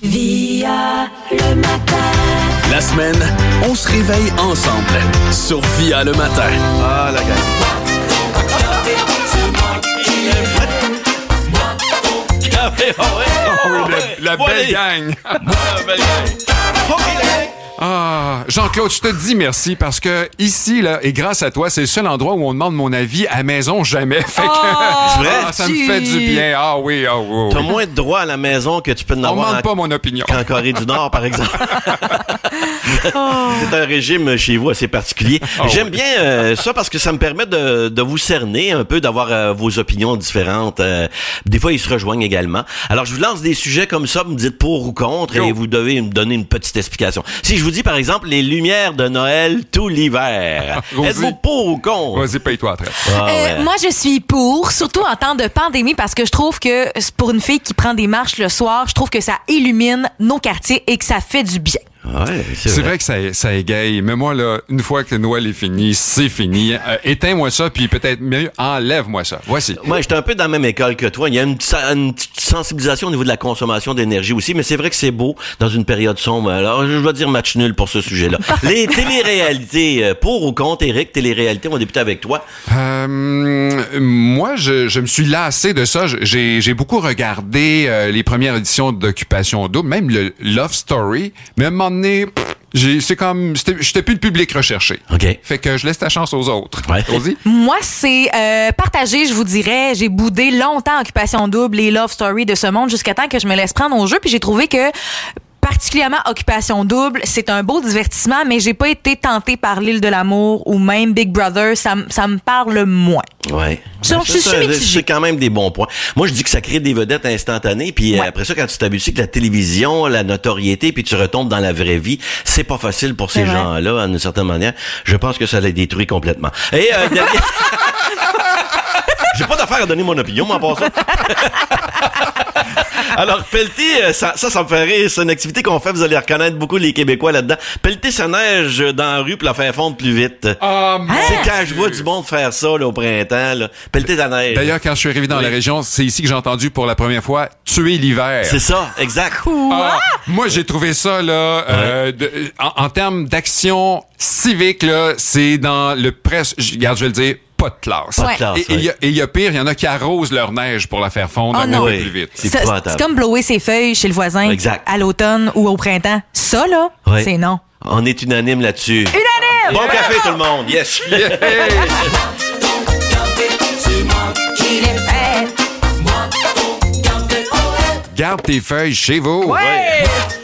Via le matin. La semaine, on se réveille ensemble sur Via le matin. Ah, la gang. La belle gang. Ah, Jean-Claude, je te dis merci parce que ici, là, et grâce à toi, c'est le seul endroit où on demande mon avis à la maison jamais. Fait que, C'est vrai? ça me fait du bien. Ah oui, ah oui. T'as moins de droits à la maison que tu peux en On avoir demande pas mon opinion. qu'en Corée du Nord, par exemple. C'est un régime chez vous assez particulier. J'aime bien ça parce que ça me permet de vous cerner un peu, d'avoir vos opinions différentes. Des fois, ils se rejoignent également. Alors, je vous lance des sujets comme ça, vous me dites pour ou contre, et vous devez me donner une petite explication. Si je vous dis, par exemple, les lumières de Noël tout l'hiver, Vas-y. êtes-vous pour ou contre? Vas-y, paye-toi après. Moi, je suis pour, surtout en temps de pandémie, parce que je trouve que pour une fille qui prend des marches le soir, je trouve que ça illumine nos quartiers et que ça fait du bien. Ouais, C'est vrai que ça égaye. Mais moi, là, une fois que Noël est fini, c'est fini. Éteins-moi ça, puis peut-être mieux, enlève-moi ça. Voici. Moi, j'étais un peu dans la même école que toi. Il y a une petite sensibilisation au niveau de la consommation d'énergie aussi, mais c'est vrai que c'est beau dans une période sombre. Alors, je vais dire match nul pour ce sujet-là. Les téléréalités, pour ou contre, Éric, téléréalités, on va débuter avec toi. Moi, je me suis lassé de ça. J'ai beaucoup regardé les premières éditions d'Occupation Double, même le Love Story. Mais à un moment donné, j'étais plus le public recherché. OK. Fait que je laisse ta chance aux autres. Ouais. Vas-y. Moi, c'est partagé, je vous dirais. J'ai boudé longtemps Occupation Double et Love Story de ce monde jusqu'à temps que je me laisse prendre au jeu. Puis j'ai trouvé que, particulièrement Occupation Double, c'est un beau divertissement, mais j'ai pas été tentée par l'Île de l'amour ou même Big Brother. Ça me parle moins. Ouais. Donc, je suis mitigée. C'est quand même des bons points. Moi, je dis que ça crée des vedettes instantanées, puis après ça, quand tu t'habitues avec la télévision, la notoriété, puis tu retombes dans la vraie vie, c'est pas facile pour ces gens-là, d'une certaine manière. Je pense que ça les détruit complètement. Et j'ai pas d'affaire à donner mon opinion, mais en passant. Alors, pelleter, ça me fait rire. C'est une activité qu'on fait. Vous allez reconnaître beaucoup les Québécois là-dedans. Pelleter sa neige dans la rue pour la faire fondre plus vite. C'est quand je vois du monde faire ça là, au printemps. Là. Pelleter ta neige. D'ailleurs, quand je suis arrivé dans la région, c'est ici que j'ai entendu pour la première fois tuer l'hiver. C'est ça, exact. Moi, j'ai trouvé ça, là, en termes d'action civique, là, c'est dans le presse. Regarde, je vais le dire. Pas de classe. Pas de classe, Et il y a pire, il y en a qui arrosent leur neige pour la faire fondre un peu plus vite. C'est C'est comme blower ses feuilles chez le voisin à l'automne ou au printemps. Ça, là, c'est non. On est unanime là-dessus. Unanime! Bon café, tout le monde. Yes! Yeah. Garde tes feuilles chez vous. Ouais!